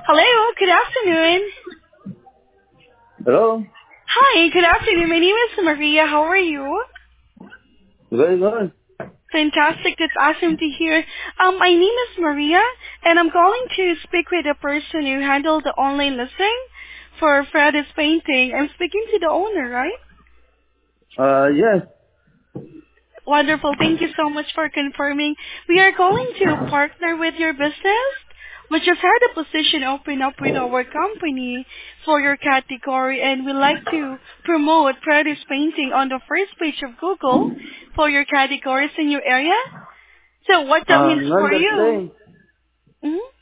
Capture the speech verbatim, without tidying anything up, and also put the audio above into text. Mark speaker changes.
Speaker 1: Hello, good afternoon.
Speaker 2: Hello?
Speaker 1: Hi, good afternoon. My name is Maria. How are you?
Speaker 2: Very good.
Speaker 1: Fantastic. That's awesome to hear. Um, my name is Maria, and I'm calling to speak with the person who handled the online listing for Freddy's painting. I'm speaking to the owner, right?
Speaker 2: Uh, yes.
Speaker 1: Wonderful. Thank you so much for confirming. We are going to partner with your business. We just had a position open up with our company for your category, and we like to promote produce painting on the first page of Google for your categories in your area. So what that
Speaker 2: Uh,
Speaker 1: means
Speaker 2: not
Speaker 1: for
Speaker 2: that
Speaker 1: you?
Speaker 2: day.
Speaker 1: Mhm.